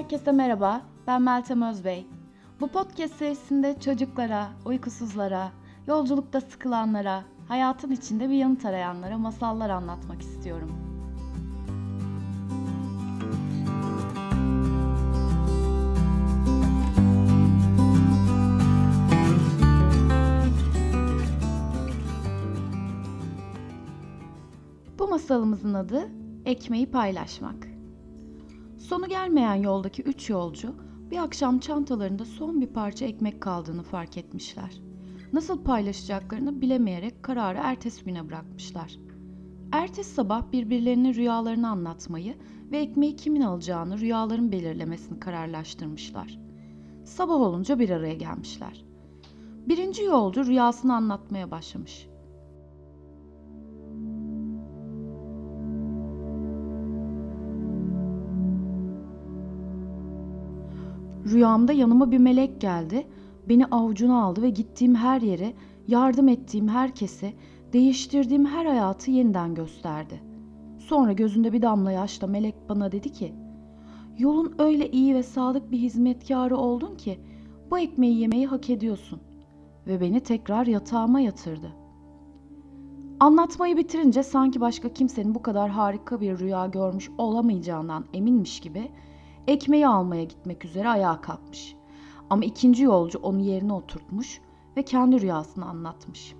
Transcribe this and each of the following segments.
Herkese merhaba, ben Meltem Özbey. Bu podcast serisinde çocuklara, uykusuzlara, yolculukta sıkılanlara, hayatın içinde bir yanıt arayanlara masallar anlatmak istiyorum. Bu masalımızın adı Ekmeği Paylaşmak. Sonu gelmeyen yoldaki 3 yolcu bir akşam çantalarında son bir parça ekmek kaldığını fark etmişler. Nasıl paylaşacaklarını bilemeyerek kararı ertesi güne bırakmışlar. Ertesi sabah birbirlerine rüyalarını anlatmayı ve ekmeği kimin alacağını rüyaların belirlemesini kararlaştırmışlar. Sabah olunca bir araya gelmişler. Birinci yolcu rüyasını anlatmaya başlamış. Rüyamda yanıma bir melek geldi, beni avucuna aldı ve gittiğim her yere, yardım ettiğim herkese, değiştirdiğim her hayatı yeniden gösterdi. Sonra gözünde bir damla yaşla melek bana dedi ki, "Yolun öyle iyi ve sadık bir hizmetkarı oldun ki bu ekmeği yemeyi hak ediyorsun." Ve beni tekrar yatağıma yatırdı. Anlatmayı bitirince sanki başka kimsenin bu kadar harika bir rüya görmüş olamayacağından eminmiş gibi ekmeği almaya gitmek üzere ayağa kalkmış. Ama ikinci yolcu onu yerine oturtmuş ve kendi rüyasını anlatmış.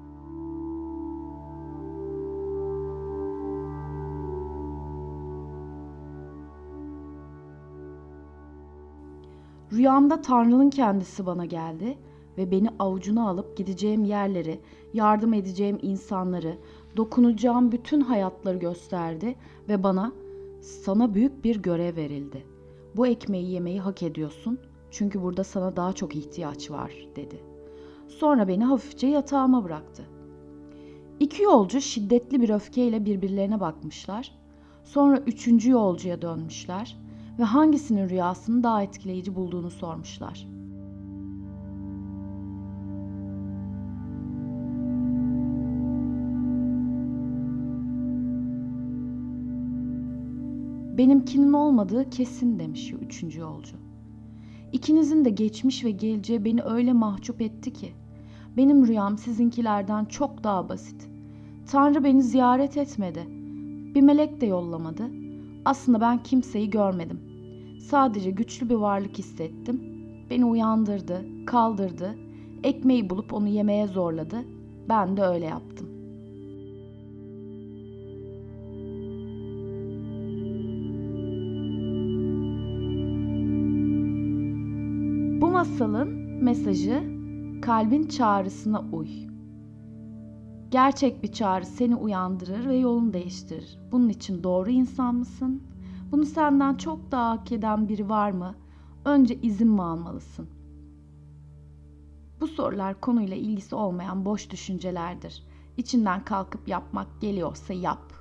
Rüyamda Tanrı'nın kendisi bana geldi ve beni avucuna alıp gideceğim yerleri, yardım edeceğim insanları, dokunacağım bütün hayatları gösterdi ve bana "Sana büyük bir görev verildi. Bu ekmeği yemeyi hak ediyorsun çünkü burada sana daha çok ihtiyaç var." dedi. Sonra beni hafifçe yatağıma bıraktı. İki yolcu şiddetli bir öfkeyle birbirlerine bakmışlar. Sonra üçüncü yolcuya dönmüşler ve hangisinin rüyasını daha etkileyici bulduğunu sormuşlar. "Benimkinin olmadığı kesin," demiş üçüncü yolcu. "İkinizin de geçmiş ve geleceği beni öyle mahcup etti ki. Benim rüyam sizinkilerden çok daha basit. Tanrı beni ziyaret etmedi. Bir melek de yollamadı. Aslında ben kimseyi görmedim. Sadece güçlü bir varlık hissettim. Beni uyandırdı, kaldırdı, ekmeği bulup onu yemeye zorladı. Ben de öyle yaptım." Bu masalın mesajı kalbin çağrısına uy. Gerçek bir çağrı seni uyandırır ve yolunu değiştirir. Bunun için doğru insan mısın? Bunu senden çok daha hak eden biri var mı? Önce izin mi almalısın? Bu sorular konuyla ilgisi olmayan boş düşüncelerdir. İçinden kalkıp yapmak geliyorsa yap.